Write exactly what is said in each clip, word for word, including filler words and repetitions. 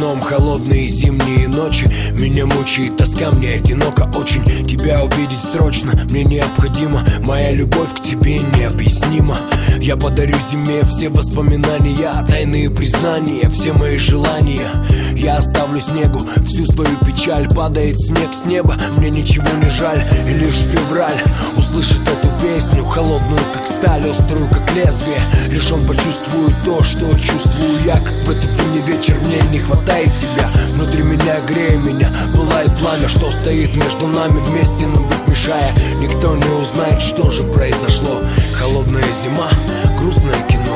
окном холодные зимние ночи. Меня мучает тоска, мне одиноко очень. Тебя увидеть срочно, мне необходимо. Моя любовь к тебе необъяснима. Я подарю зиме все воспоминания, тайные признания, все мои желания. Я оставлю снегу всю свою печаль. Падает снег с неба, мне ничего не жаль. И лишь февраль услышит эту песню, холодную как сталь, острую как лезвие. Лишь он почувствует то, что чувствую я. Как в этот зимний вечер мне не хватает тебя. Внутри меня, грея меня, пылает пламя, что стоит между нами вместе, но быть мешая. Никто не узнает, что же произошло. Холодная зима, грустное кино.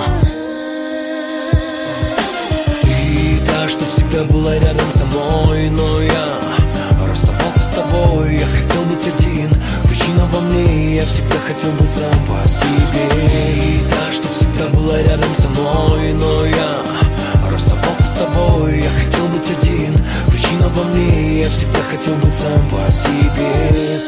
Ты та, что всегда была рядом со мной, но я расставался с тобой. Я хотел быть один, причина во мне. Я всегда хотел быть сам по себе. Ты та, что всегда была рядом со мной, но я расставался с тобой. Я хотел быть один, причина во мне. Я всегда хотел быть сам по себе.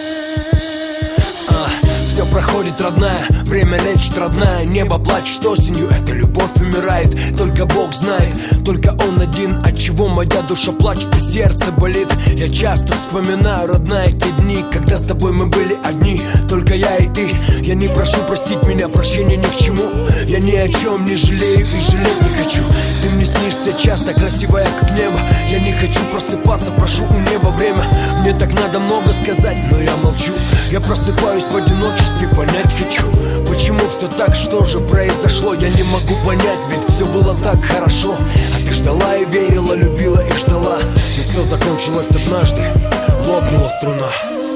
Все проходит, родная, время лечит, родная. Небо плачет осенью, эта любовь умирает. Только Бог знает, только Он один, от чего моя душа плачет и сердце болит. Я часто вспоминаю, родная, те дни, когда с тобой мы были одни, только я и ты. Я не прошу простить меня, прощения ни к чему. Я ни о чем не жалею и жалеть не хочу. Ты мне снишься часто, красивая как небо. Я не хочу просыпаться, прошу у неба время. Мне так надо много сказать, но я молчу. Я просыпаюсь в одиночестве, понять хочу, почему все так, что же произошло. Я не могу понять, ведь все было так хорошо. А ты ждала и верила, любила и ждала. Но все закончилось однажды, лопнула струна.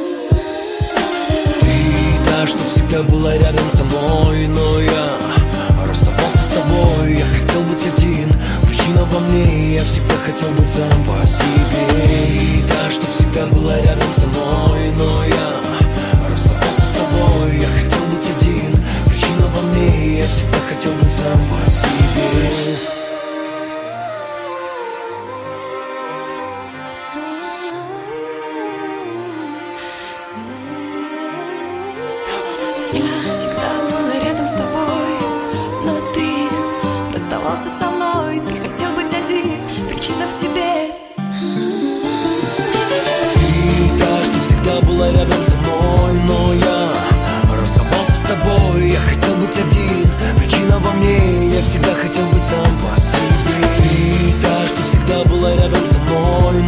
Ты та, что всегда была рядом со мной, но я расставался с тобой. Я хотел быть один, причина во мне. Я всегда хотел быть сам по себе. Ты та, что всегда была рядом со мной, но я расставался с тобой. Я хотел быть один, причина во мне. Я всегда хотел быть сам по себе. Я всегда была рядом с тобой, но ты расставался со мной. Ты хотел быть один, причина в тебе. Ты та, что всегда была рядом со мной, но я расставался с тобой. Я хотел быть один, причина во мне. Я всегда хотел быть сам по себе. Ты та, что всегда была рядом со мной,